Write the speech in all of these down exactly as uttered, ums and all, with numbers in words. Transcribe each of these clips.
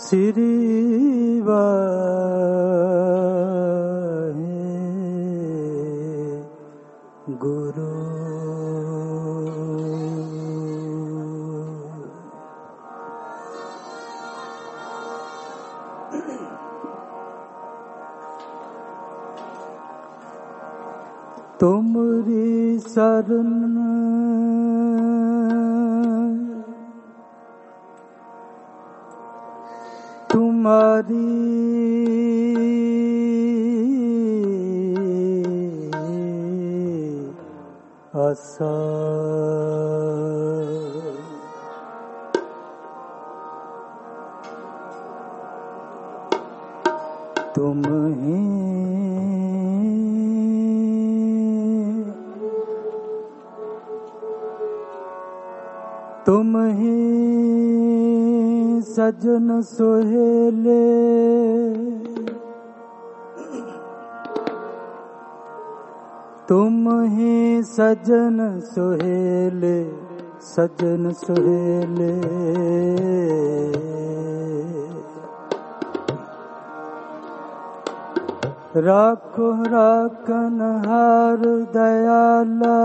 श्री वाहे गुरु। तुमरी शरण तुम्हारी आशा, तुम ही तुम ही सजन सोहेले, तुम ही सजन सोहेले, सजन सोहेले। राखो राखन हार दयाला,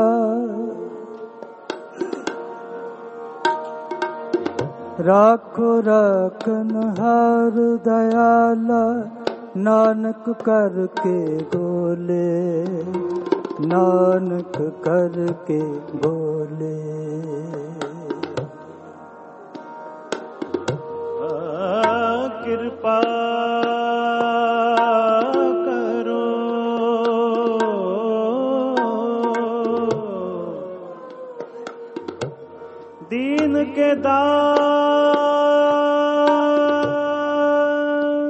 राखो राखन हार दयाला। नानक करके बोले, नानक करके बोले। कृपा करो दीन के दान,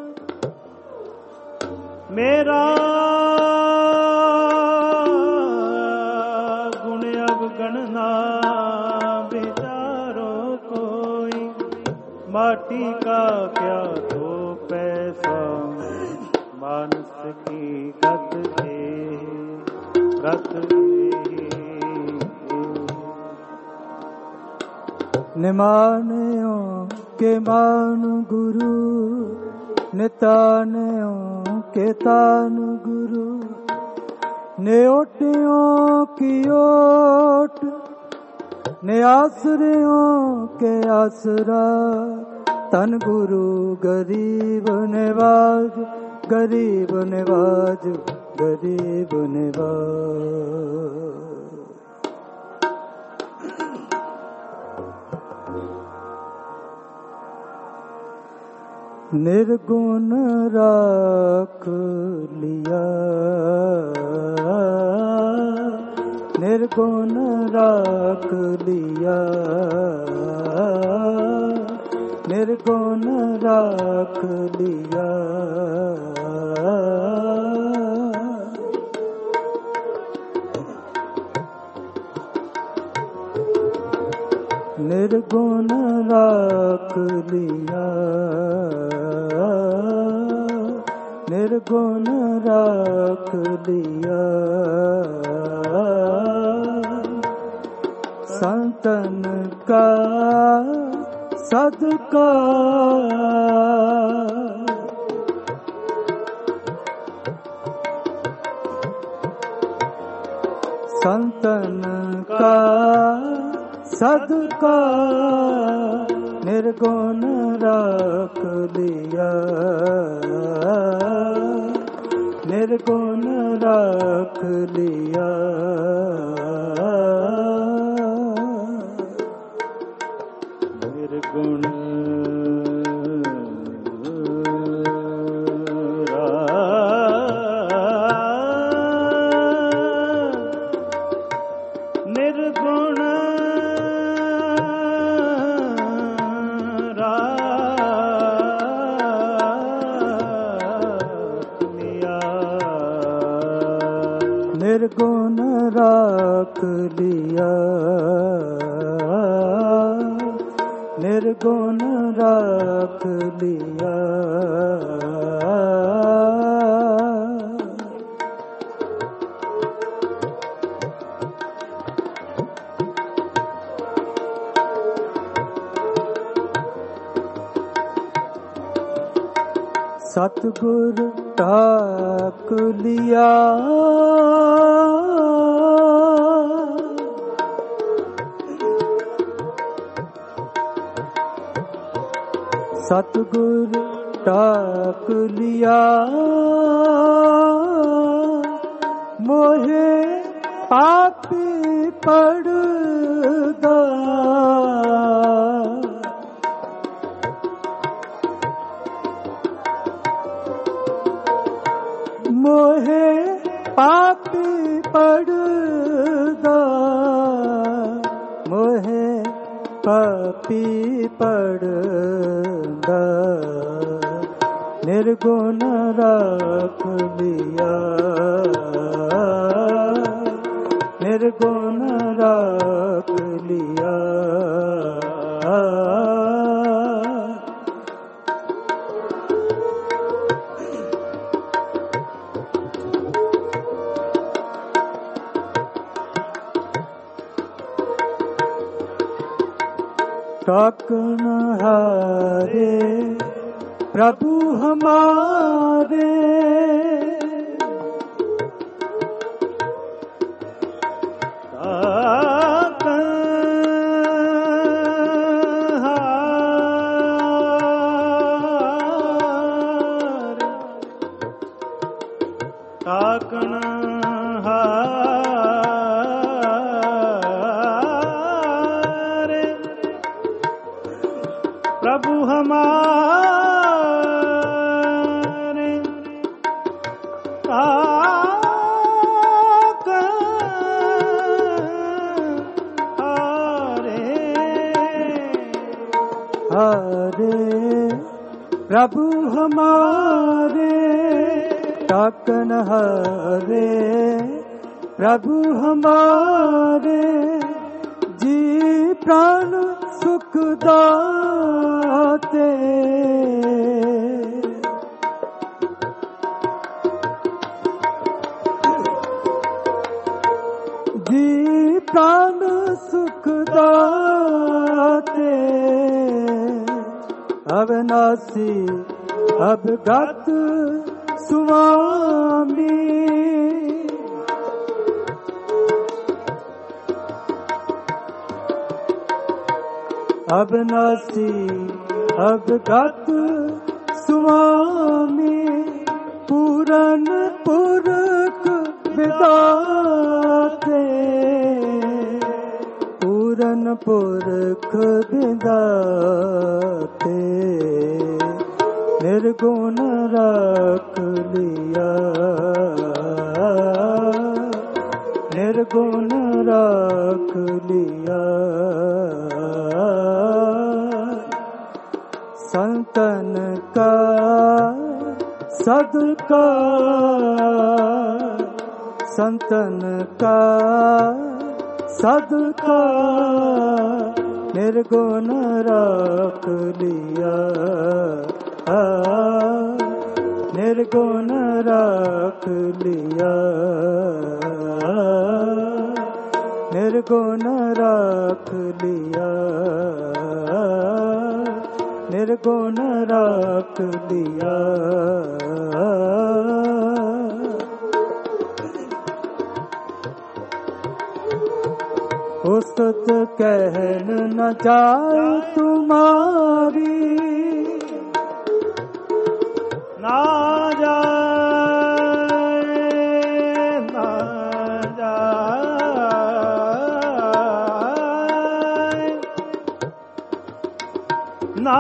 मेरा गुण अवगण ना विचारो कोई। माटी का क्या तो पैसा, मानस की गत दे गत दे। निमानयों के मान गुरु, नितानयों के तान गुरु। न्योटियों की ओट, न्यासरियों के आसरा। तन गुरु गरीब नवाज, गरीब नवाज, गरीब नवाज। निर्गुण राख लिया, निर्गुण राख लिया, निर्गुण राख लिया। निर्गुण राख लिया, निर्गुण राख लिया। संतन का सदका, संतन का सदका। निर्गुण राख लिया, निर्गुण राख लिया। निर्गुण निर्गुण राख लिया, निर्गुण राख लिया। सतगुर ढाक लिया सतगुर ढाक लिया मोहे पापी पड़दा मोहे पापी पड़दा मोहे पापी पड़दा निर्गुण राख लिया निर्गुण राख लिया ताकन हारे प्रभु हमारे ताकन हारे प्रभु हमारे हारे प्रभु हमारे ताकन हारे प्रभु हमारे जी प्राण सुख दाते जी प्राण सुख दाते अविनाशी अवगत स्वामी अविनाशी अवगत स्वामी पूरन पुरख विदाते पूरन पुरख विदाते निर्गुण राख लिया निर्गुण राख लिया संतन का सदका संतन का सदका निर्गुण राख लिया निर्गुण राख लिया निर्गुण राख लिया निर्गुण राख लिया उस्तत कहन न जाए तुम्हारी ना जाए ना जाए ना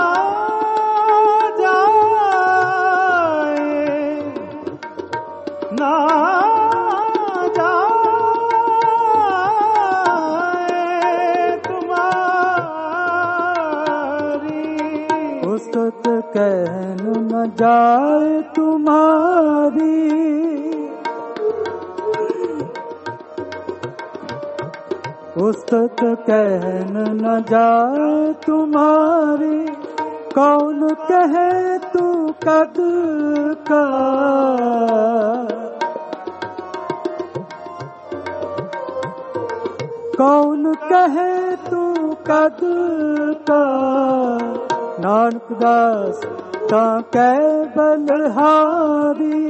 जाए ना जाए तुम्हारी उस्तत कहन न जाए तुम्हारी उस्तत कहन न जाए तुम्हारी कौन कहे तू कद का कौन कहे तू कद का नानक दास ता कै बलहारी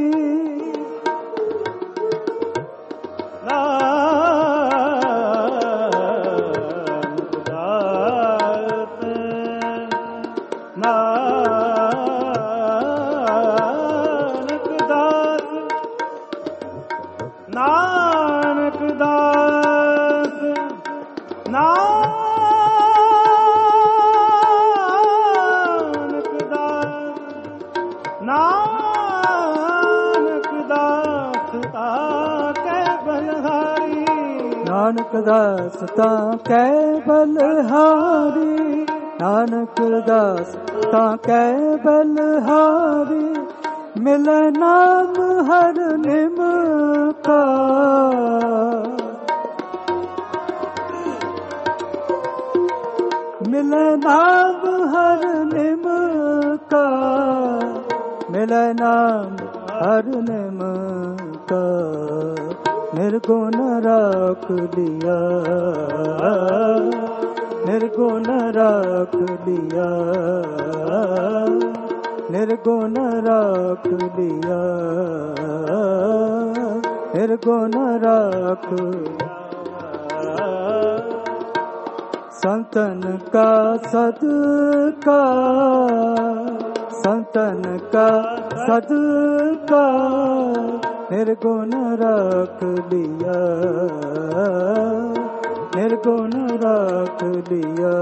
नानक दास ता कै बलहारी नानक दास ता कै बलहारी मिले नाम हर निम का मिले नाम हर निम का मिले नाम हर निम का निर्गुण राख लिया निर्गुण राख लिया निर्गुण राख लिया निर्गुण राख संतन का सदका संतन का सदका निर्गुण राख लिया निर्गुण राख लिया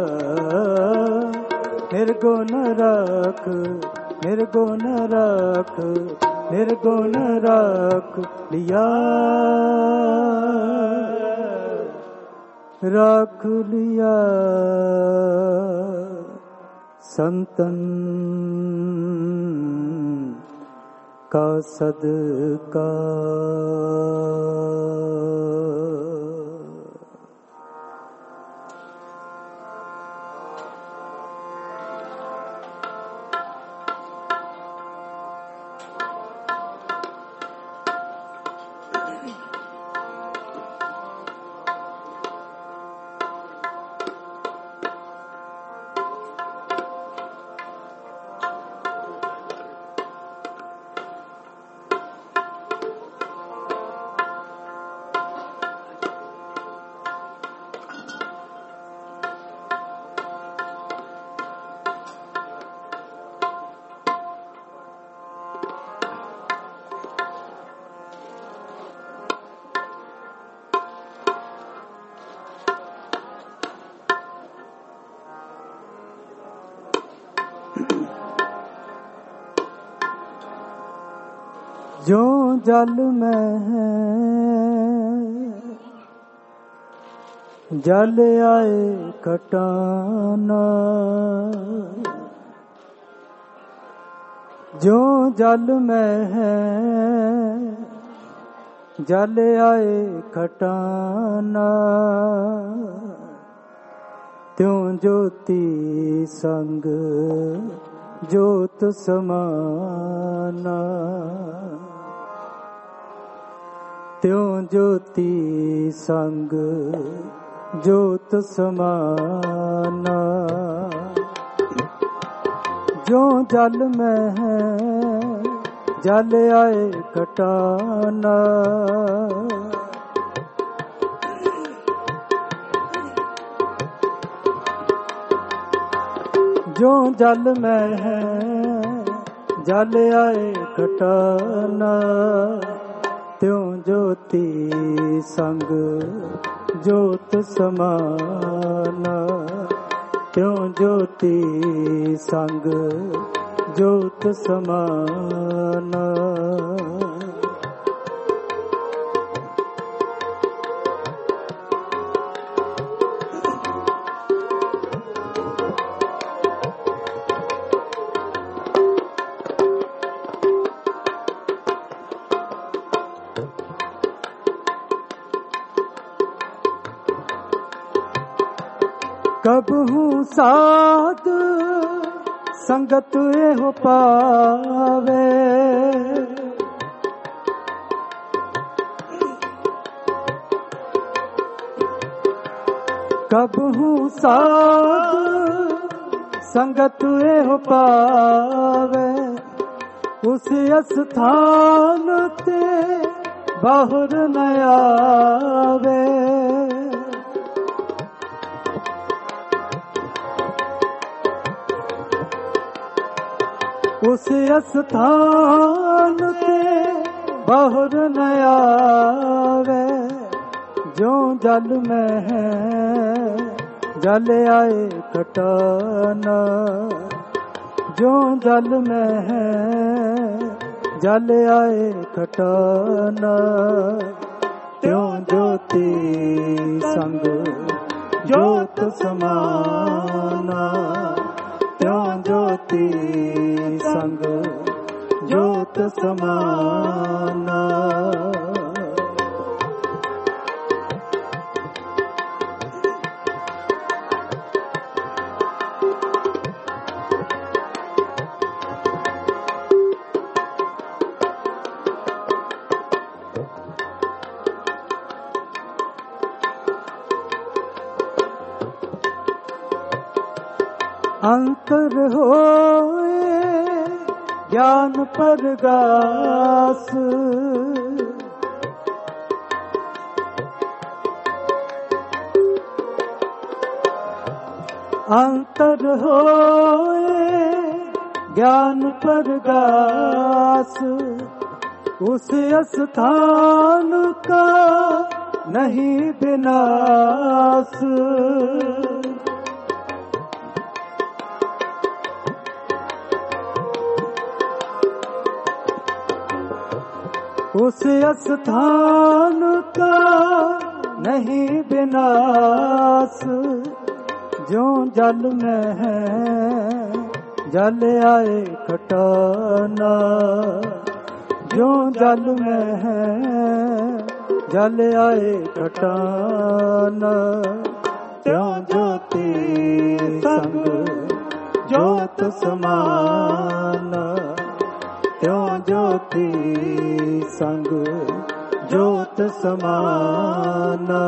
निर्गुण राख निर्गुण राख निर्गुण राख लिया राख लिया संतन का सदका जो जल में है जल आए कटाना जो जल में है जल आए कटाना त्यों ज्योति संग ज्योत समाना त्यों ज्योति संग ज्योत समाना जो जल में है जल आए कटाना जो जल में है जल आए कटाना त्यों ज्योति संग ज्योत समाना त्यों ज्योति संग ज्योत समाना कबहू साध संगत एहो पावे कबहू साध संगत एहो पावे उस स्थान ते बाहुर न आवे। उस स्थान ते बाहुर न आवे। जो जल में है जल आए कटाना। जो जल में है जल आए कटाना। त्यों ज्योति संग ज्योत समाना। त्यों ज्योति संग ज्योत समाना। अंतर होए ज्ञान परगास। अंतर होए ज्ञान परगास। उस स्थान का नहीं विनाश। उस स्थान का नहीं विनाश। जो जल में है जल आए कटाना। जो जल में है जल आए कटाना। त्यों ज्योति संग ज्योत समाना। त्यों ज्योति संग ज्योत समाना।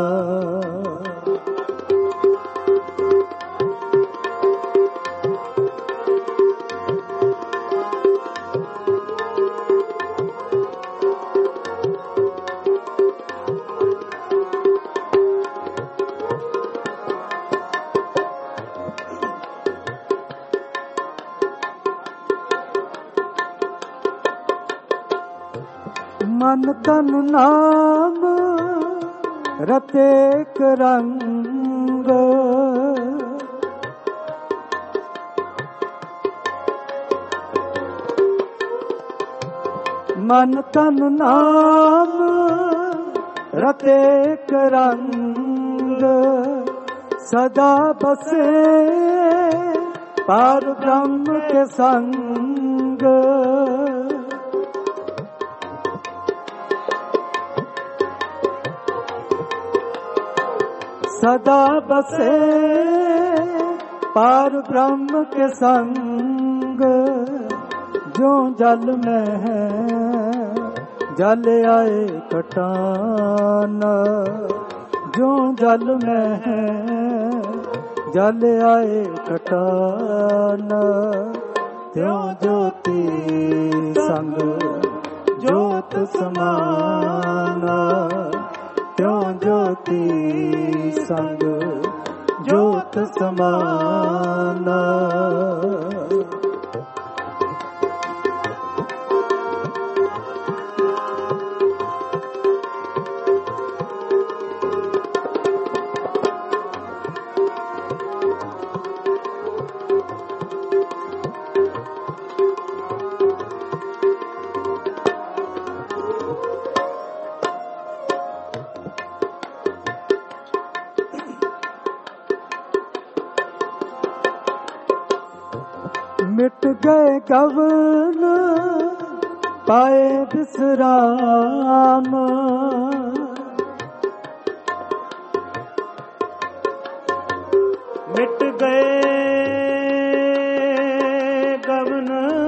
मन तन नाम रतेक रंग। मन तन नाम रतेक रंग। सदा बसे पार ब्रह्म के संग। सदा बसे पार ब्रह्म के संग। जो जल में है जल आए कटाना। जो जल में है जल आए कटाना। त्यों ज्योति संग ज्योत समाना। त्यों ज्योति संग ज्योत समाना। मिट गए गवन पाए विश्राम। मिट गए गवन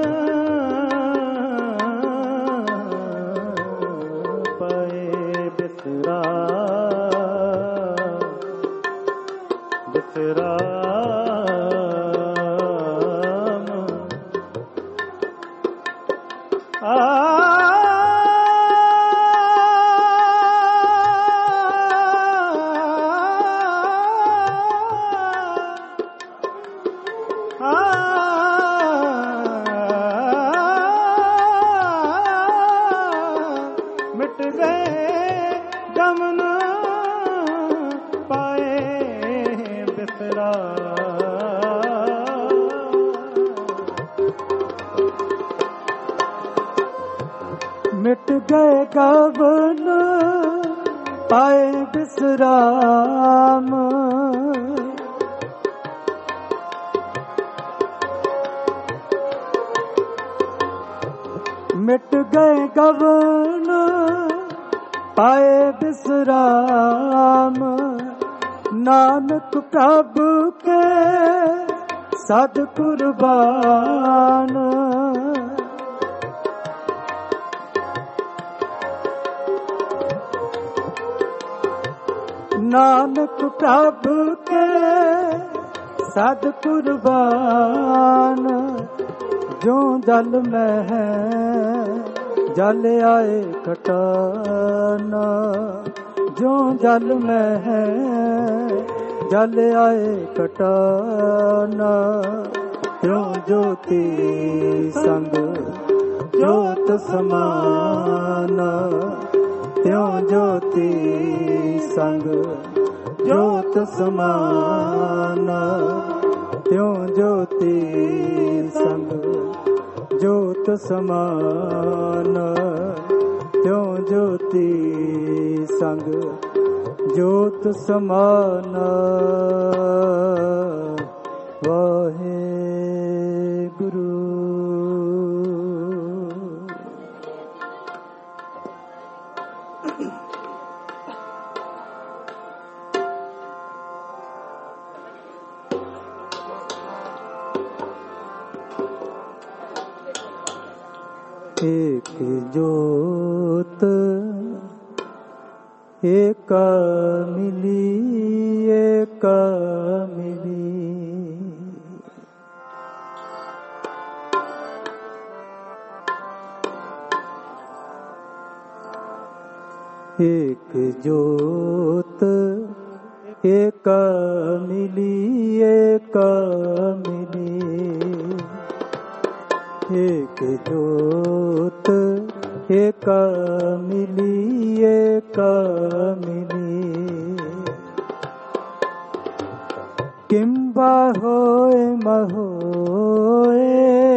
पाए विश्राम। विश्राम मिट गए गबन पाए विश्राम, मिट गए गबन पाए विश्राम, नानक प्रभु के सद कुर्बान। नानक प्रभु के सद कुर्बान, जो जल में है जल आए खटाना, जो जल में है जल आए खटाना, त्यों ज्योति संग ज्योत समाना, त्यों ज्योति संग ज्योत समाना, त्यों ज्योति संग ज्योत समाना, त्यों ज्योति संग ज्योत समाना। वाहे गुरु। एक जोत एक मिली एक मिली, एक जोत एक मिली एक मिली, एक जोत एक मिली एक मिली, किम्बा होए महोए,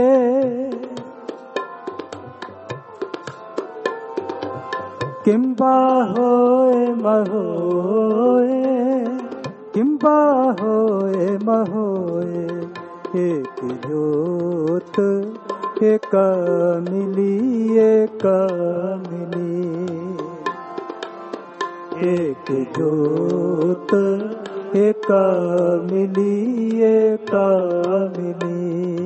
किम्बा होए महोए, किम्बा होए महोए, एक जोत एक मिली एक मिली, एक जोत एक मिली एक मिली।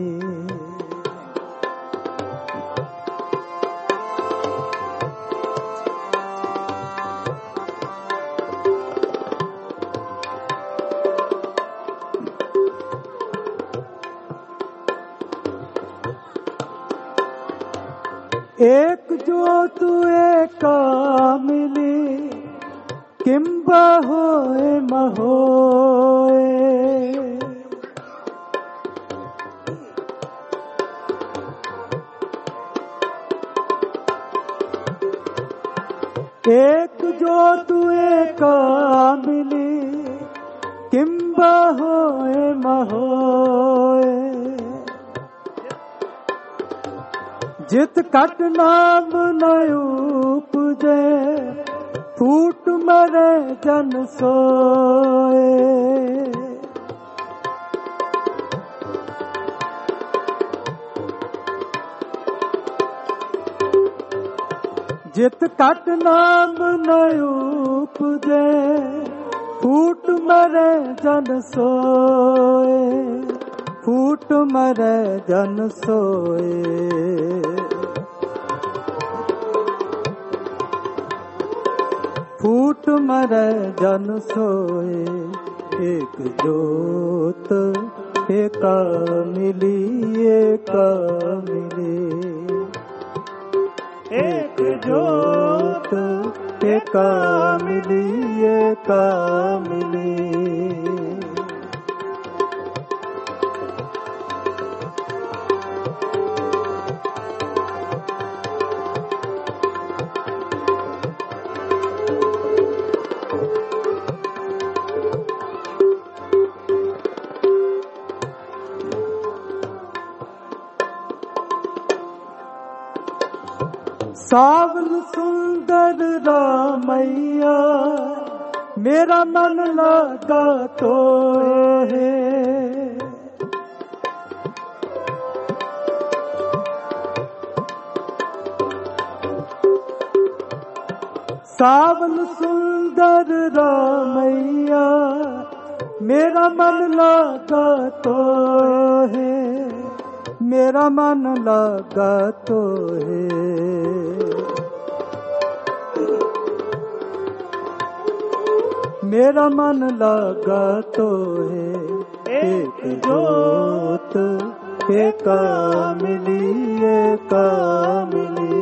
एक जोत एक मिली, किम्बा होए महोए, एक जोत एक मिली, किम्बा होए महोए, जित कट नाम न उपजे, फूट मरे जन सोए, जित कट नाम न उपजे, फूट मरे जन सोए, फूट मरे जन सोए, फूट मरे जन सोए, एक जोत एक मिली एक मिली, एक जोत एक मिली एक मिली। सावन सुंदर रामैया मेरा मन लगा तो है। सावन सुंदर रामैया मेरा मन लगा तो है, मेरा मन लगा तो है। मेरा मन लगा तो है। एक जोत एका मिली एका मिली,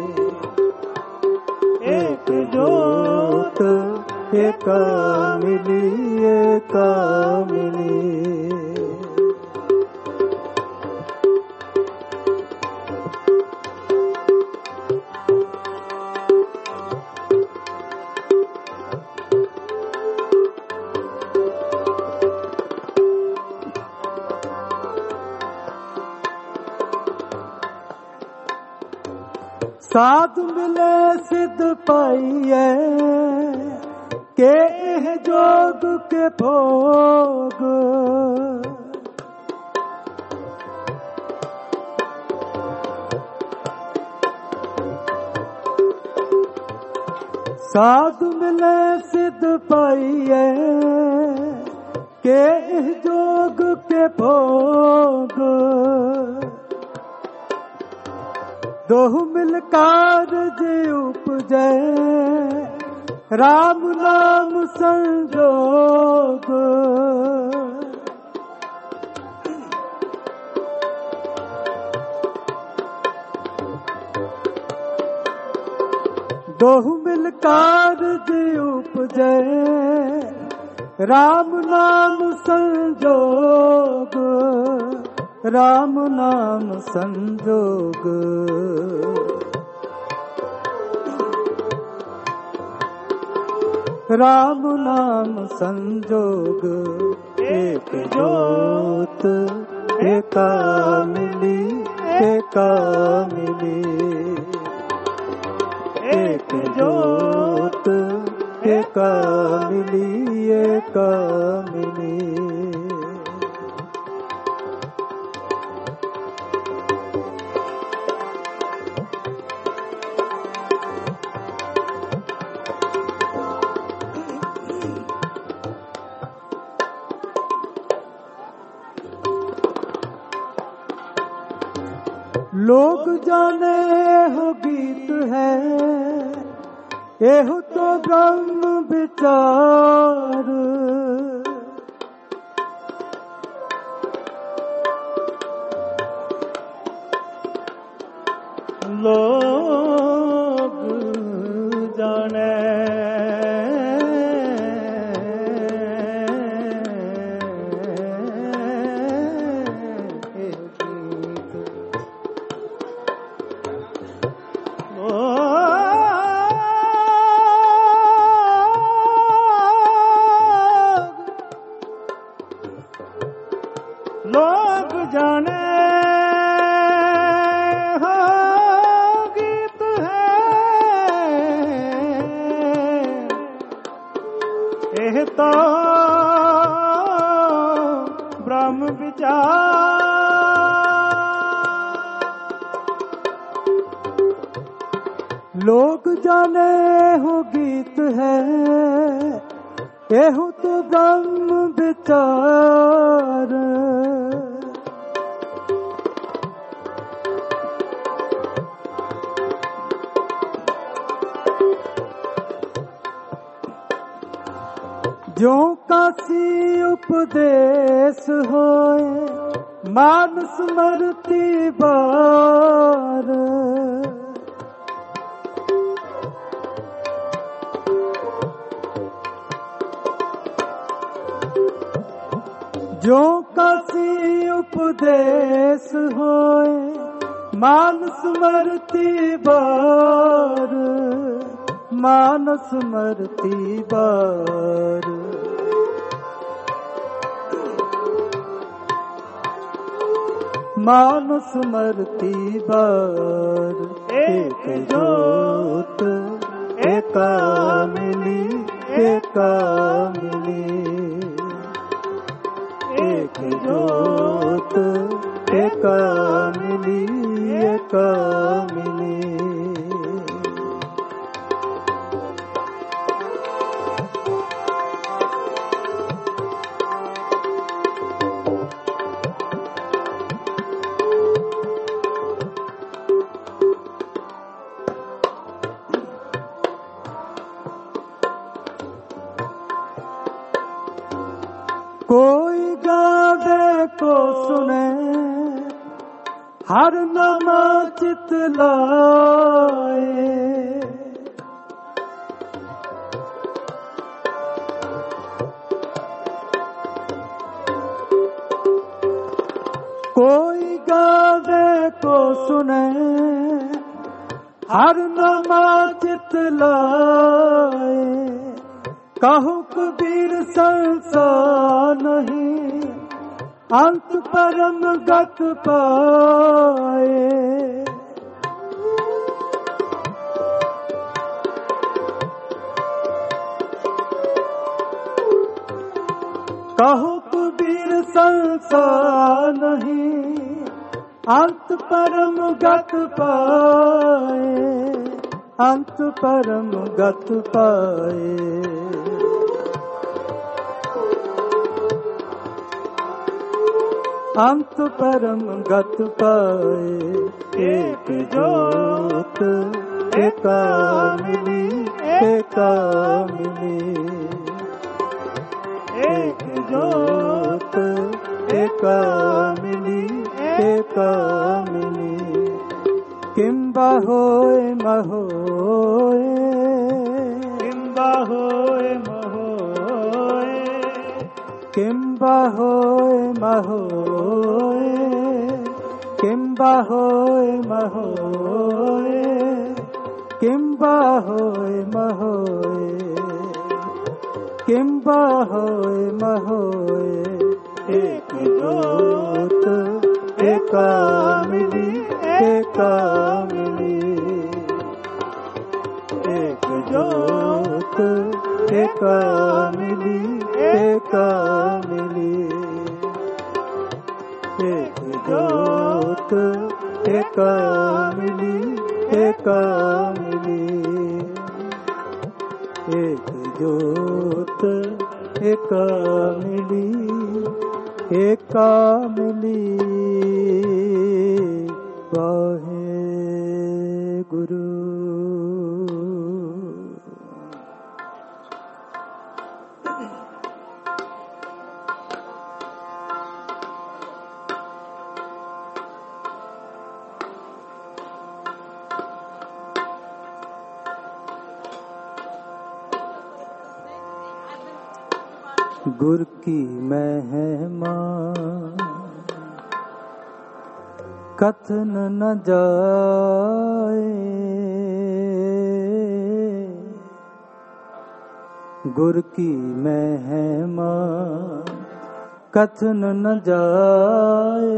एक जोत एका मिली एका मिली। साधु मिले सिद्ध पाइए के जोग के भोग। साधु मिले सिद्ध पाइए के जोग के भोग। दोहु मिलकार जी उपजे राम नाम संजोग। दोहु मिलकार जी उपजे राम नाम संजोग, राम नाम संजोग। राम नाम संजोग। एक जोत एका मिली एका मिली, एक जोत एका मिली एका मिली। लोग जाने हो गीत है एहो तो ब्रह्म विचार। लोग जाने लोग जाने हो गीत है एह तो ब्रह्म विचार। लोग जाने हो गीत है एहु तो ब्रह्म विचार। जो काशी उपदेश होए मानस स्मृति बार। जो काशी उपदेश होए मानस स्मृति बार, मानस स्मृति बार। मानस मरती बार एक जोत एका मिली एका मिली एक जोत एका मिली एका मिली। कोई गावे को सुने हर नमा चित लाए, कोई गावे को सुने हर नमा चित लाए। कहूँ कबीर संसार नहीं अंत परम गत पाए। कहूँ कबीर संसार नहीं अंत परम गत पाए, अंत परम गत पाए। अंत परम गत पाए। एक जोत एका मिली एका मिली एक जोत एका मिली एका मिली। किंबा होए महोए किंबा होए महोए किंबा होए महोए किंबा होए महोए किंबा होए महोए किंबा होए महोए। एक जोत एका मिली एका मिली एक जोत एका मिली एका मिली एक जोत एका मिली एका मिली एक जोत एका मिली एका मिली। वाहे गुरु। गुर की महिमा कथन न जाए, गुर की महिमा कथन न जाए।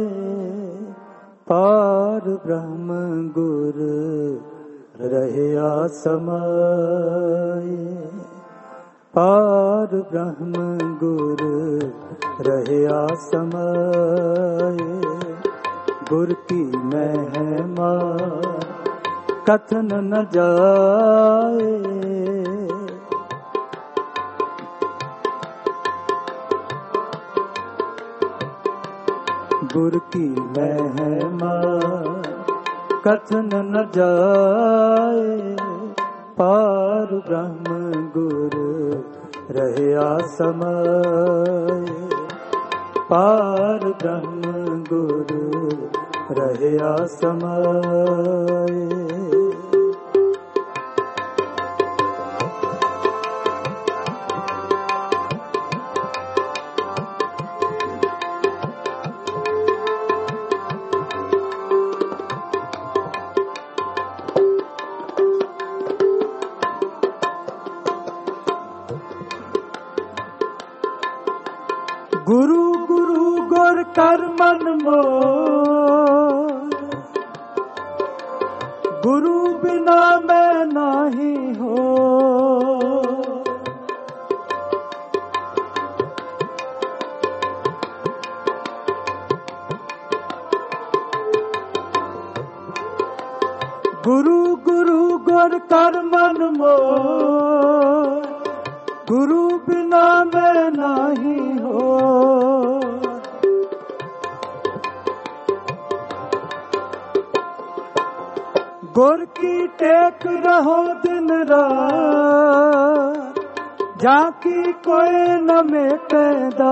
पार ब्रह्म गुर रहया समाए, पार ब्रह्म गुर रहया समाए। गुर की महिमा कथन न जाए, गुर की महिमा कथन न जाए। पार ब्रह्म गुर रहया समाए, पार ब्रह्म गुर रहया समाए। गुरु गुरु गुर कर मन मोह, गुरु बिना मैं नाही हो। गुरु गुरु गुर कर मन मोर, गुरु बिना मैं नाही हो। गुर की टेक रहो दिन रात, जाकी कोई न मेटेदा।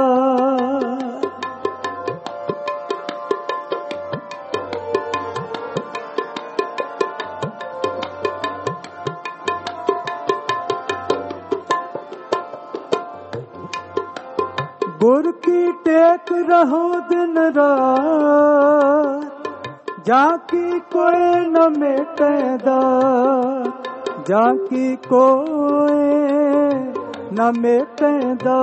गुर की टेक रहो दिन रात, जाकी कोई न मेटेदा। जाकी कोई न मेटेदा,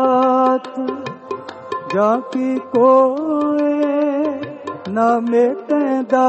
जाकी कोई न मेटेदा।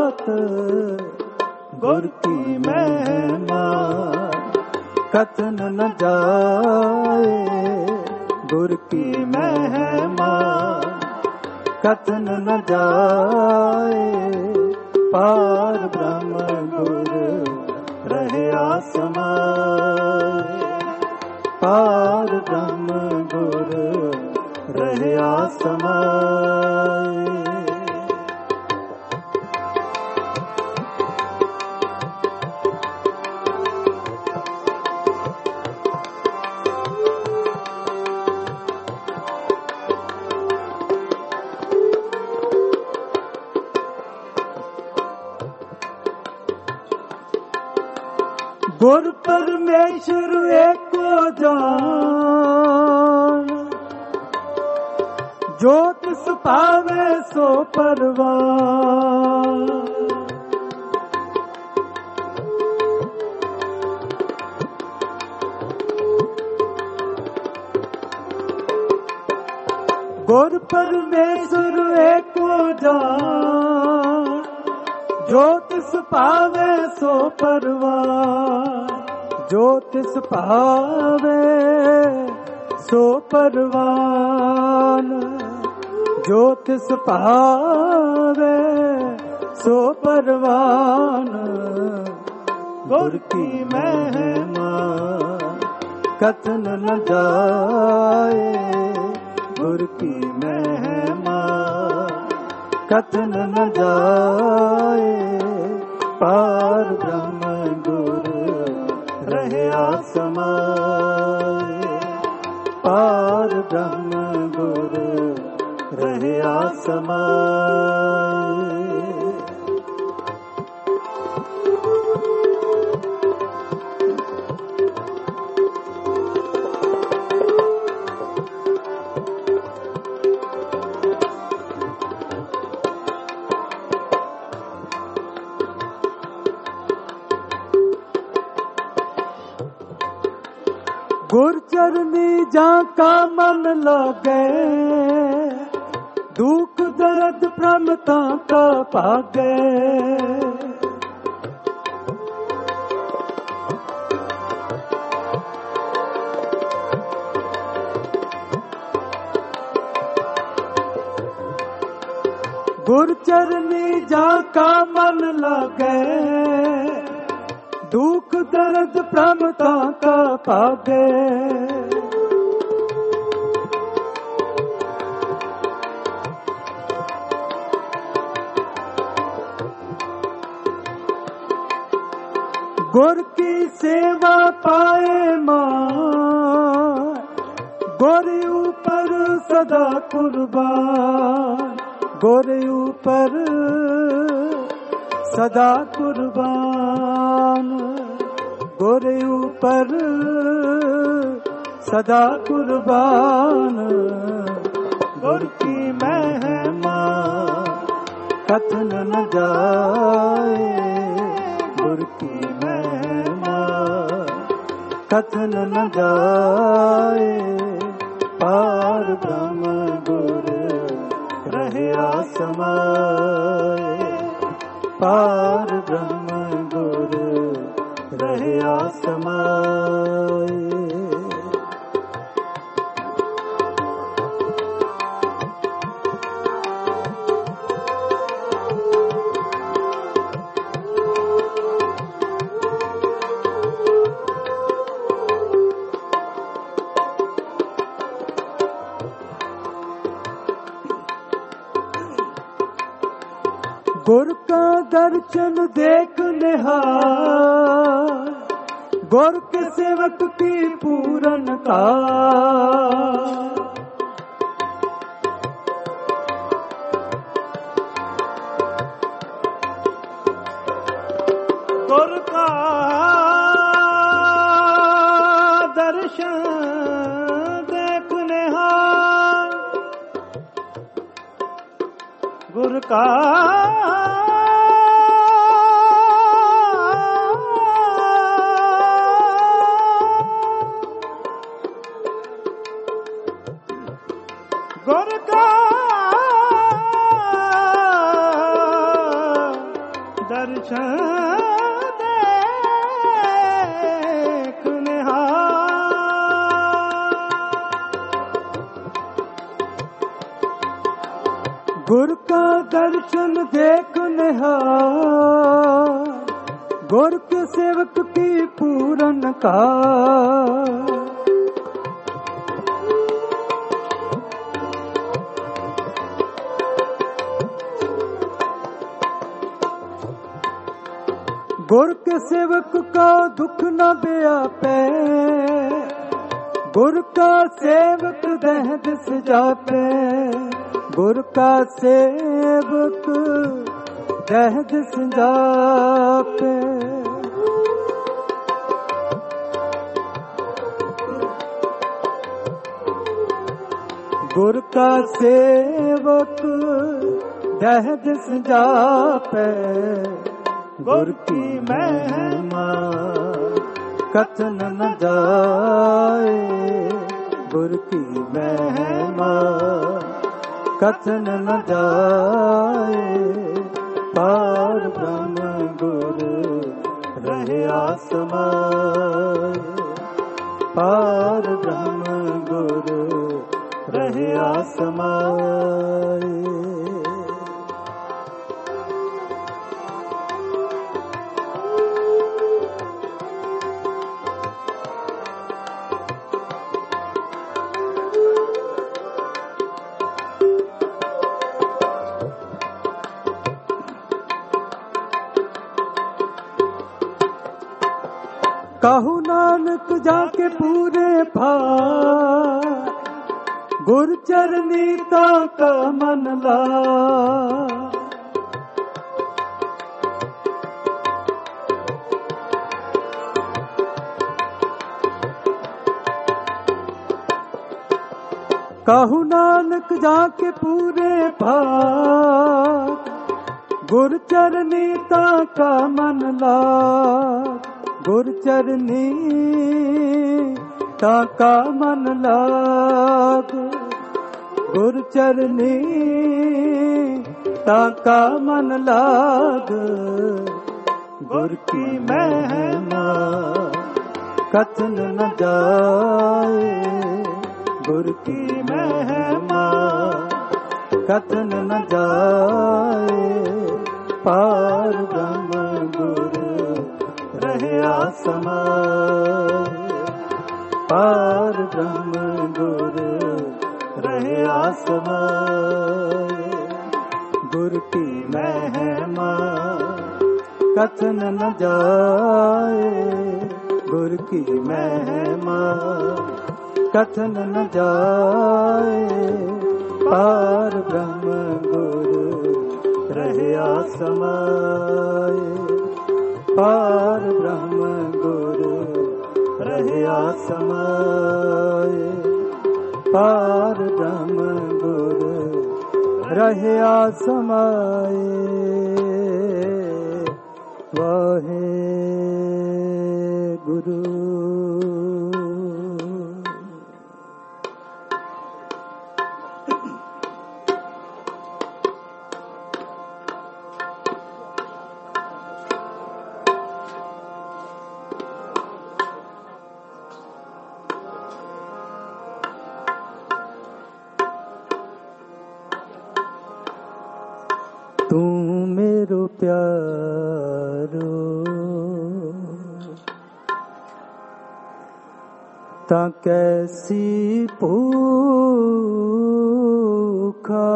गुर की महिमा कथन न जाए, गुर की महिमा कथन न जाए। पार ब्रह्म गुर रहे आसमाए, पार ब्रह्म गुर रहे आसमाए। गुर परमेश्वर एको जान, जो तिस पावे सो परवान। गुर परमेश्वर एको जान, जो तिस पावे सो परवान। जो तिस पावे सो परवान, जो तिस पावे सो परवान। गुर की महिमा कथन न जाए, गुर की महिमा कथन न जाए। पार ब्रह्म गुर रहे आसमाए, पार ब्रह्म गुर रहे आसमाए। गुर चरनी जाका मन लागे, दुख दर्द भ्रमता का भागे। गुर चरनी जाका मन लागे, दुख दर्द भ्रमता का भागे। गुर की सेवा पाए मान, गुर ऊपर सदा कुर्बान। गुर ऊपर सदा कुर्बान, गुर ऊपर सदा कुर्बान। गुर की महिमा कथन न जाए, गुर की महिमा कथन न जाए। पार ब्रह्म गुर रहे आसमाए, पार ब्रह्म गुर रहया समाए। गुर का दर्शन देख निहार, गुर के सेवक की पूरन का। गुर का दर्शन देख निहार, गुर का गुर का दर्शन देख निहार, गुर का दर्शन देख निहार, गुर के सेवक की पूरन का। गुर के सेवक का दुख न व्यापे, गुर का सेवक दहद सजाते, गुर का सेवक दहद सजाते। गुर का सेवक दहद सजाते, गुर की महिमा कथन न जाए, गुर की महिमा कथन न जाए। पार ब्रह्म गुर रहया समाए, पार ब्रह्म गुर रहया समाए। कहु नानक जाके पूरे भार, गुर चरनी ताका मन ला। कहु नानक जाके पूरे भार, गुर चरनी ताका मन ला। गुर चरनी ताका मन लाग, गुर चरनी ताका मन लाग। गुर की महिमा कथन न जाए, गुर की महिमा कथन न जाए। पार ब्रह्म गुर रहया समाए, पार ब्रह्म गुर रहया समाए। गुर की महिमा कथन न जाए, गुर की महिमा कथन न जाए। पार ब्रह्म गुर रहया समाए, पार ब्रह्म गुर रहया समाए। पार ब्रह्म गुर रहया समाए। वाहे गुरु। प्यारो तां कैसी भूखा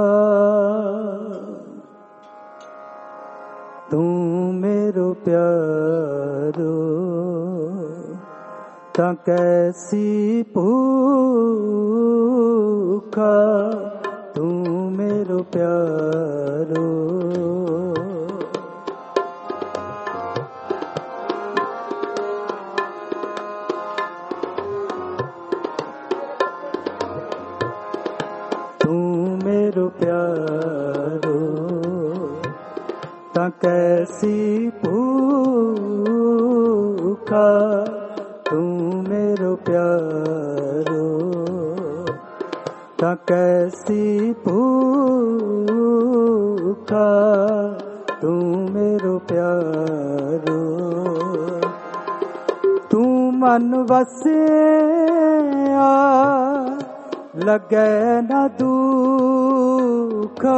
तू मेरो प्यारो तां कैसी भूखा तू मेरो प्यारो तू मेरो प्यारो तां कैसी भूखा तू मेरो प्यारो तां कैसी भूखा तू मेरो प्यारो तू मन वसिया लगे न दुख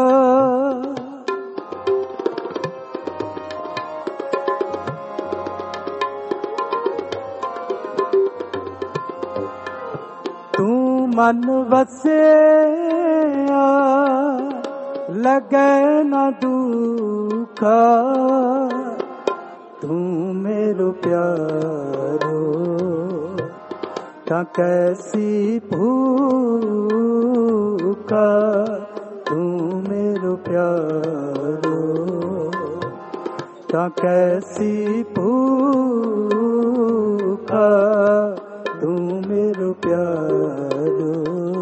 तू मन वसिया लगे न दुख तू मेरो प्यारो तां कैसी भूखा तू मेरो प्यारो तां कैसी भूखा तू मेरो प्यारो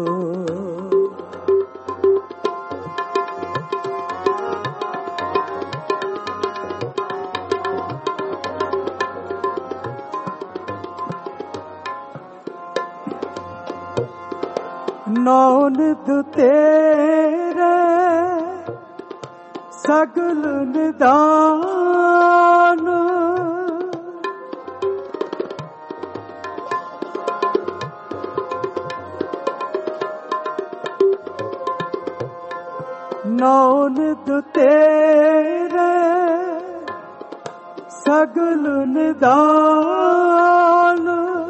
नौ निध तेरे सगल निदान नौ निध तेरे सगल निदान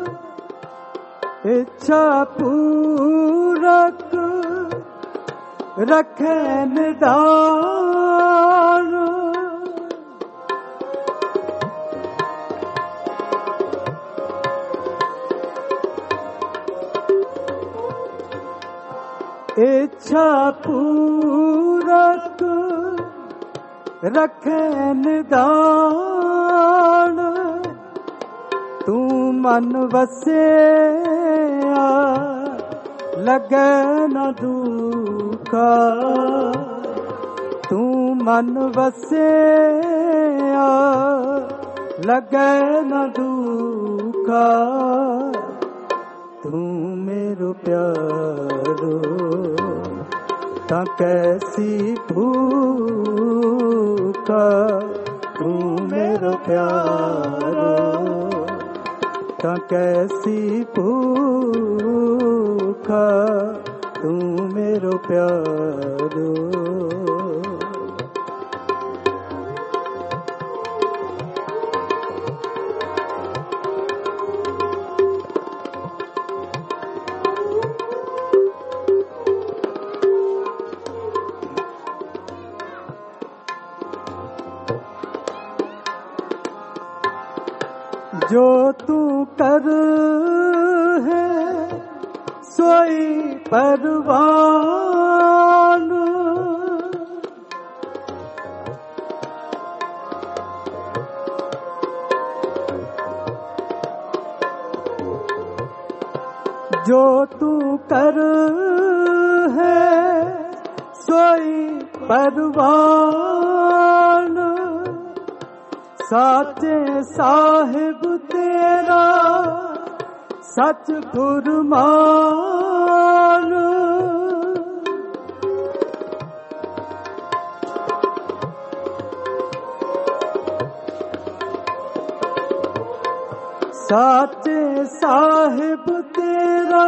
इच्छा पूरक रखे निदान इच्छा पूरक रखे निदान तू मन वसिया लगे न दुखा तू मन वसिया लगे न दुखा तू मेरो प्यारो तां कैसी भूखा तू मेरो प्यारो तां कैसी भूखा तू मेरो प्यारो जो तू कर है सोई परवान जो तू कर है सोई परवान साचे साहिब तेरा सच फुरमान साचे साहिब तेरा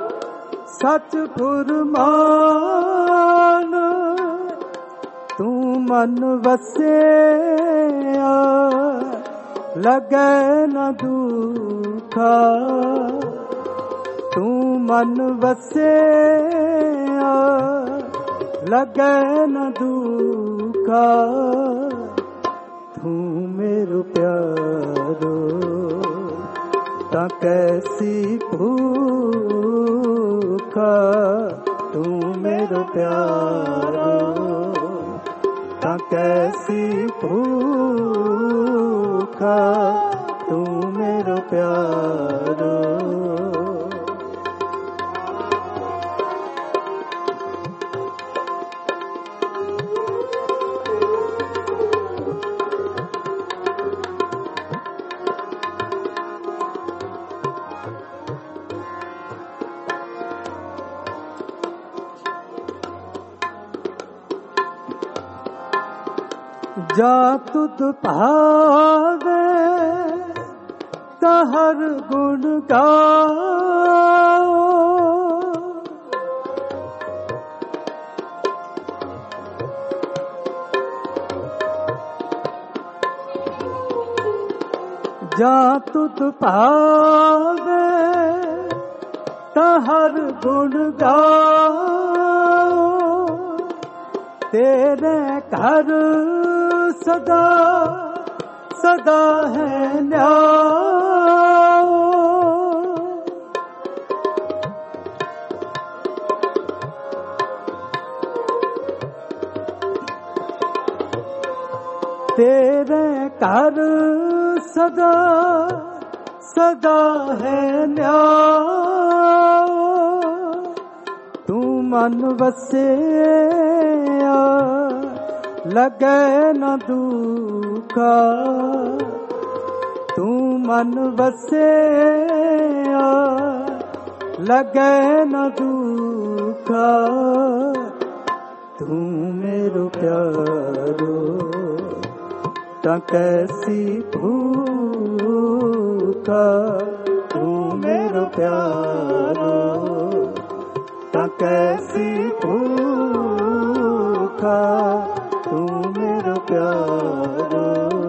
सच फुरमान तू मन वसे लगे न दुखा, तू मन वसे लगे न दुखा, तू मेरो प्यारो ता कैसी भूखा, तू मेरो प्यारो ता कैसी भूखा, तू मेरो प्यारो। जा तुद भावे तहर गुण गाओ, जा तुद भावे तहर गुण गाओ, तेरे घर सदा सदा है न्याय, तेरे घर सदा सदा है न्याय, तू मन वसे लगे न दुखा, तू मन वसे लगे न दुखा, तू मेरो प्यारो ता कैसी भूखा, तू मेरो प्यारो ता कैसी भूखा, तू मेरो प्यारो।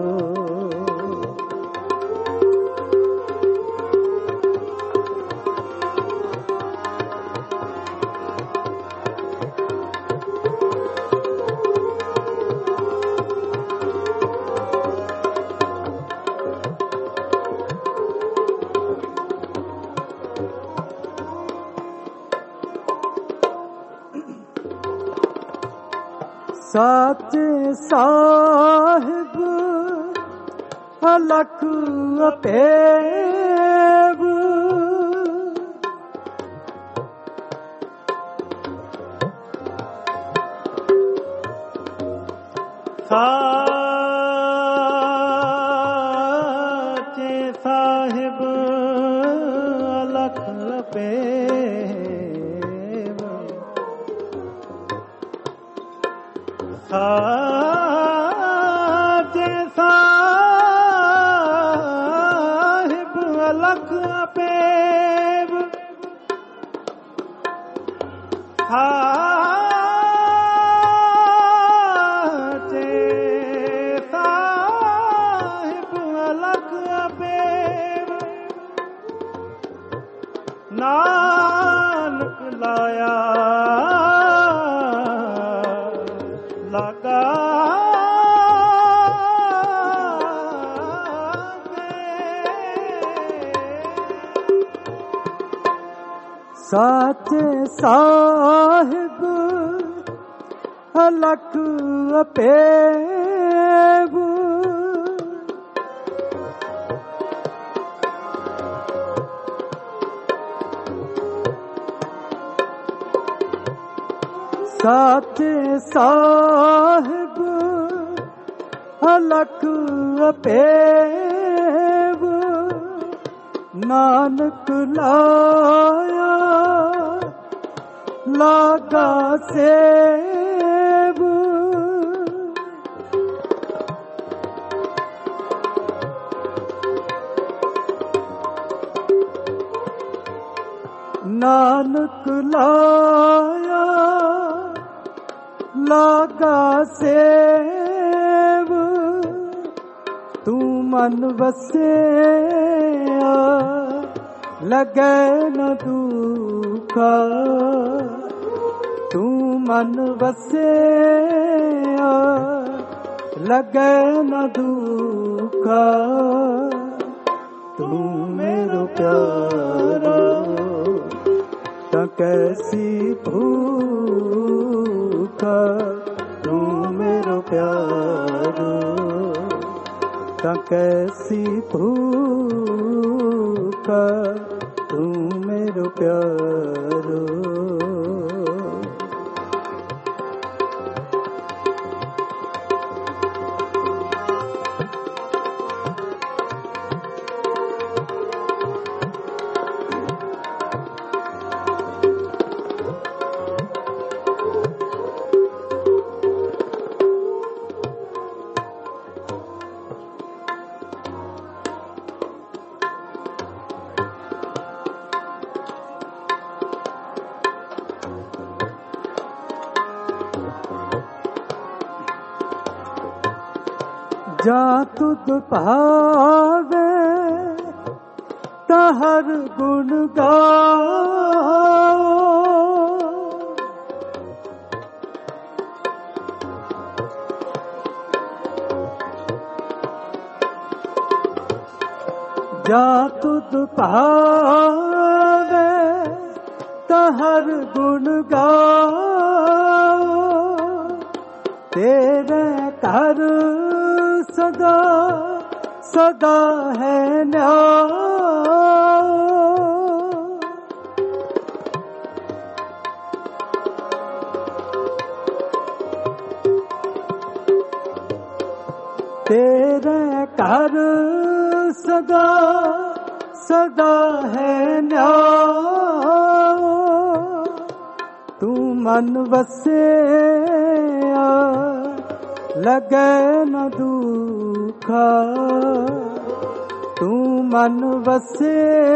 साचे साहिब अलख अपेब, साचे साहिब अलख अपेब, साचे साहिब अलख अपेब, साचे साहिब अलख अपेब, नानक लाया लगा साचे साहिब अलख अपेब, साचे साहिब अलख अपेब, नानक लाया लागा सेब, नानक लाया लागा सेव तू मन बसे लगे न दुखा तू मन बसे लगे न दुखा तू मेरो प्यारा ता कैसी भूखा तू मेरो प्यारो ता कैसी भूखा तू मेरो प्यारो जा तुद भावे तहर गुण गाओ जा तुद भावे तहर गुण गाओ तेरे घर सदा सदा है न्याय तेरे घर सदा सदा है न्याय तू मन बसे लगे न दुखा तू मन बसे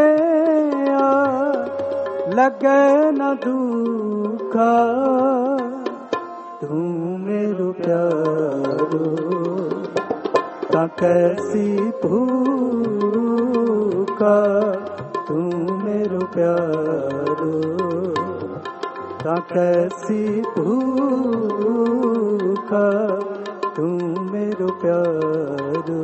लगे न दुखा तू मेरो प्यारो ता कैसी भूखा तू मेरो प्यारो ता कैसी भूखा तू मेरो प्यारो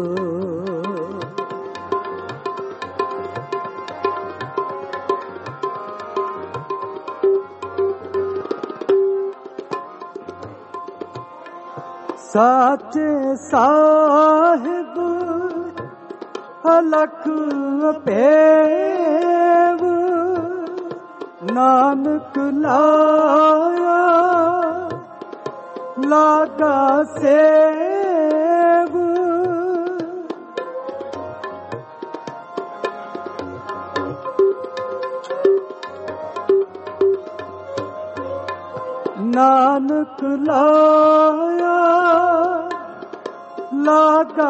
साचे साहिब अलख पेव नानक लाया लागा सेव नानक लाया लागा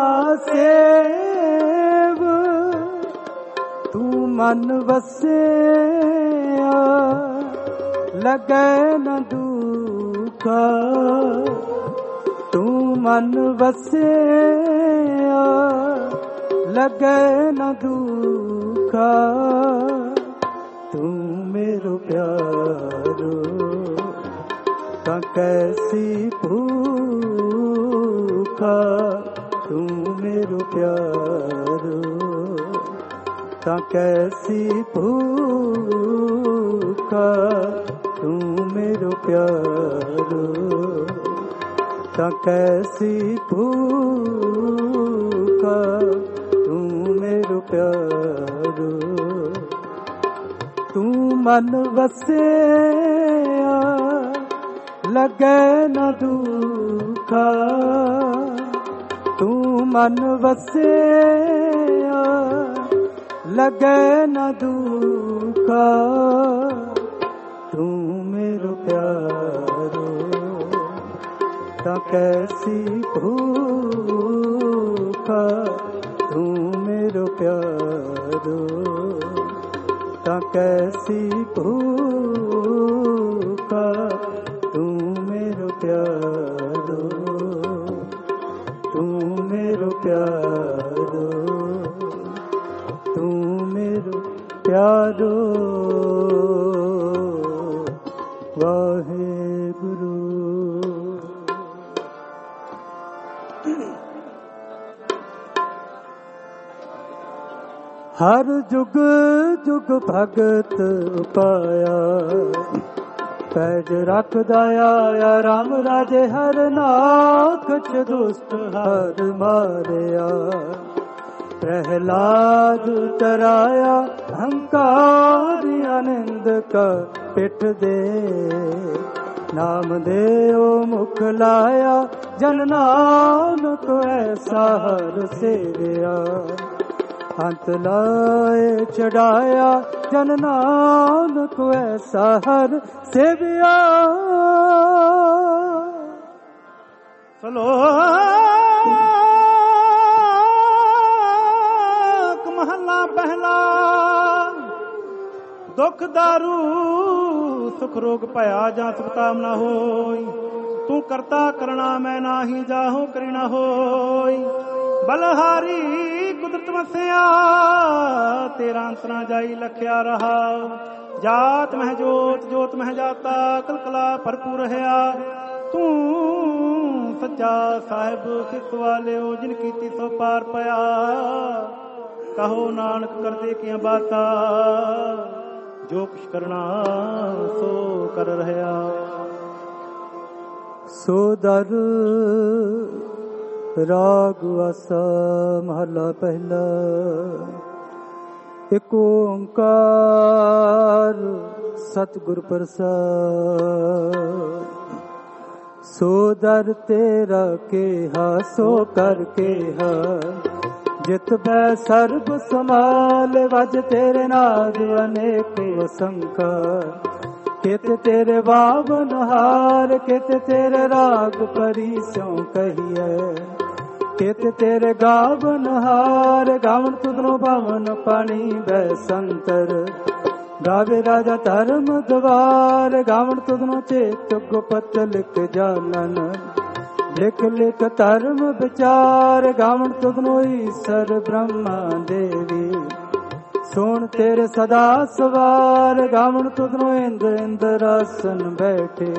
सेव तू मन बसे लगे न दुखा तू मन बसे लगे न दुखा तू मेरो प्यारो ता कैसी भूखा तू मेरो प्यारो ता कैसी भूखा तू मेरो प्यारो ता कैसी भूखा तू मेरो प्यारो तू मन बसे लगे न दुखा तू मन बसे लगे न दुखा तू मेरो प्यारो ता कैसी भूखा तू मेरो प्यारो ता कैसी भूखा तू मेरो प्यारो ਹਰ ਜੁਗ ਜੁਗ ਭਗਤ ਪਾਇਆ, ਪੈਜ ਰੱਖਦਾ ਆਇਆ ਰਾਮ ਰਾਜੇ ਹਰ ਨਾਕਚ ਦੁਸ਼ਟ ਹਰ ਮਾਰਿਆ। ਪ੍ਰਹਿਲਾਦ ਤਰਾਇਆ ਹੰਕਾਰੀ ਆਨੰਦ ਕਾ ਪਿੱਠ ਦੇ, ਨਾਮ ਦੇਉ ਮੁਖ ਲਾਇਆ ਜਨ ਨਾਨਕ ਐਸਾ ਹਰ ਸੇਵਿਆ। ਅੰਤ ਲਾਏ ਚੜਾਇਆ ਜਨ ਨਾਨਕ ਐਸਾ ਹਰ ਸੇਵਿਆ। ਸਲੋਕ ਮਹਲਾ ਪਹਿਲਾ। ਦੁਖ ਦਾਰੂ ਸੁਖ ਰੋਗ ਭਇਆ, ਜਾਂ ਸੁਖਤਾਮ ਨਾ ਹੋਈ। ਤੂੰ ਕਰਤਾ ਕਰਣਾ ਮੈਂ ਨਾਹੀ, ਜਾਹੂ ਕਰੀ ਨਾ ਹੋਈ। ਬਲਹਾਰੀ ਕੁਦਰਤ ਵਸਿਆ, ਤੇਰਾ ਅੰਤ ਨਾ ਜਾਈ ਲਖਿਆ ਰਹਾ। ਜਾਤ ਮਹਿ ਜੋਤ ਜੋਤ ਮਹਿ ਜਾਤਾ, ਕਲਕਲਾ ਭਰਪੂਰ ਰਹਾ। ਤੂੰ ਸੱਚਾ ਸਾਹਿਬ ਸਿੱਖ ਵਾਲਿਓ, ਜਿਨ ਕੀਤੀ ਸੋ ਪਾਰ ਪਿਆ। ਕਹੋ ਨਾਨਕ ਕਰਦੇ ਕੀਆਂ ਬਾਤਾਂ, ਜੋ ਕੁਛ ਕਰਨਾ ਸੋ ਕਰ ਰਹਾ। ਸੋ ਦਰ ਰਾਗ ਆਸਾ ਮਹਲਾ ਪਹਿਲਾ। ਇਕ ਓੰਕਾਰ ਸਤਿਗੁਰ ਪ੍ਰਸਾਦਿ। ਸੋ ਦਰ ਤੇਰਾ ਕੇਹਾ ਸੋ ਕਰ ਕੇਹਾ, ਜਿਤ ਬੈ ਸਰਬ ਸਮਾਲ ਵਜ ਤੇਰੇ ਨਾਦ ਅਨੇਕ ਅਸੰਖਾ। ਕਿਤ ਤੇਰੇ ਬਾਵਨ ਹਾਰ, ਕਿਤ ਤੇਰੇ ਰਾਗ ਪਰੀ ਸਿਉ ਕਹੀਐ। ਕਿਤ ਤੇਰੇ ਗਾਵਨ ਹਾਰ, ਗਾਵਨ ਤੁਧਰੋ ਭਵਨ ਪਾਣੀ ਬੈ ਸੰਤਰ। ਗਾਵੇ ਰਾਜਾ ਧਰਮ ਦਵਾਰ, ਗਾਵਨ ਤੁਧਰੋ ਚੇਤ ਗੁਪਤ ਲਿਖ ਜਾਨਨ। ਲਿਖ ਲਿਖ ਧਰਮ ਵਿਚਾਰ, ਗਾਵਨ ਤੁਧਰੋ ਈਸਰ ਬ੍ਰਹਮਾ ਦੇਵੀ। ਸੁਣ ਤੇਰੇ ਸਦਾ ਸਵਾਰ, ਗਾਵਨ ਤੁਧਰੋ ਇੰਦਰ ਇੰਦਰਾਸਨ ਬੈਠੇ।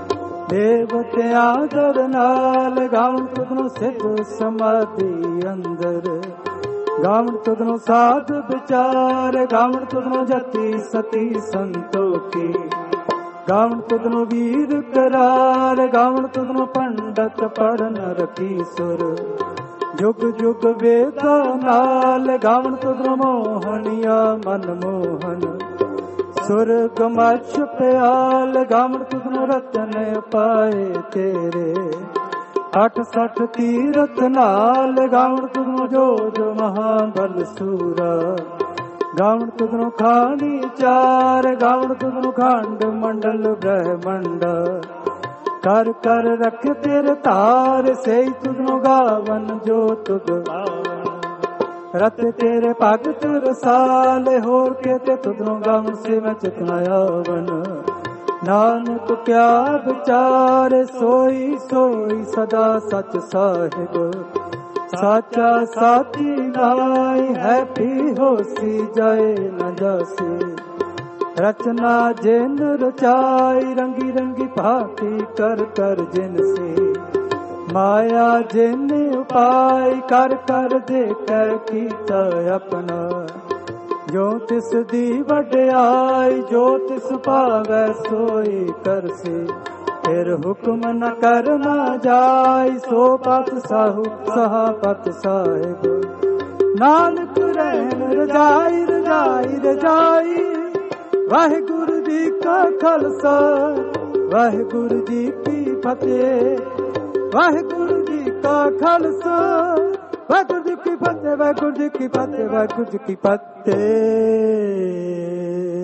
ਦੇਵਤਿਆਂ ਦਰ ਨਾਲ, ਗਾਵਨ ਤੁਧਰੋ ਸਿੱਧ ਸਮਾਧੀ ਅੰਦਰ। ਗਾਵਨ ਤੁਧਰੋ ਸਾਧ ਵਿਚਾਰ, ਗਾਵਨ ਤੁਧਰੋ ਜਤੀ ਸਤੀ ਸੰਤੋਖੀ। ਗਾਵਨ ਤੁਧਰੋ ਵੀਰ ਕਰਾਰ, ਗਾਵਨ ਤੁਧਰੋ ਪੰਡਤ ਪੜਨ ਰਖੀ ਸੁਰ। ਜੁਗ ਜੁਗ ਵੇਦਾਂ ਨਾਲ, ਗਾਵਨ ਤੁਧਰੋ ਮੋਹਣੀਆ ਮਨ ਮੋਹਨ। ਸੁਰਗ ਮਛ ਪਿਆਲ, ਗਾਵਨ ਤੁਧਰੋ ਰਤਨ ਪਾਏ ਤੇਰੇ। ਅਠ ਸਠ ਤੀਰਥ ਨਾਲ, ਗਾਵਨ ਤੁਧਰੋ ਜੋਜ ਮਹਾਬਲ ਸੂਰਾ। ਗਾਵਨ ਤੁਧਰੋ ਖਾਣੀ ਚਾਰ, ਗਾਵਨ ਤੁਧਰੋ ਖੰਡ ਮੰਡਲ ਬ੍ਰਹਮੰਡ। ਕਰ ਕਰ ਰਖ ਤੇਰੇ ਧਾਰ, ਸਹੀ ਤੁਧਰੋ ਗਾਵਨ ਜੋ ਤੁਧ ਪਾਵਨ। ਰਤ ਤੇਰੇ ਭਗਤ ਰਸਾਲ, ਹੋਰ ਕੇਤੇ ਤੁਧਰੋ ਗਾਵਨ ਸੇ ਮੈਂ ਚਿਤਨਾ ਆਵਨ। ਨਾਨਕ ਕਿਆ ਵਿਚਾਰ, ਸੋਈ ਸੋਈ ਸਦਾ ਸਚ ਸਾਹਿਬ। ਸਾਚਾ ਸਾਚੀ ਨਾਈ, ਹੈ ਪੀ ਹੋਸੀ ਜਾਏ ਨ ਜਾਸੀ। ਰਚਨਾ ਜਿਨ ਰਚਾਈ, ਰੰਗੀ ਰੰਗੀ ਭਾਂਤੀ ਕਰ ਕਰ ਜਿਨ ਸੇ। ਮਾਇਆ ਜਿਨ ਉਪਾਈ, ਕਰ ਕਰ ਦੇਖੈ ਕੀਤਾ ਆਪਣਾ। ਜੋ ਤਿਸ ਦੀ ਵਡਿਆਈ, ਜੋ ਤਿਸ ਭਾਵੈ ਸੋਈ ਕਰਸੀ। ਫਿਰ ਹੁਕਮ ਨ ਕਰਨਾ ਜਾਈ, ਸੋ ਪਤ ਸਾਹੂ ਸਹਾ ਪਤ ਸਾਹਿਬ। ਨਾਨਕ ਰਹਿਣ ਰਜਾਈ ਰਜਾਈ ਰਜਾਈ। ਵਾਹਿਗੁਰੂ ਜੀ ਕਾ ਖਾਲਸਾ, ਵਾਹਿਗੁਰੂ ਜੀ ਕੀ ਫਤਿਹ। ਵਾਹਿਗੁਰੂ ਜੀ ਕਾ ਖਾਲਸਾ, ਵਾਹਿਗੁਰੂ ਜੀ ਕੀ ਫਤਿਹ। ਵਾਹਿਗੁਰੂ ਜੀ ਕੀ ਫਤਿਹ। ਵਾਹਿਗੁਰੂ ਜੀ ਕੀ ਫਤਿਹ।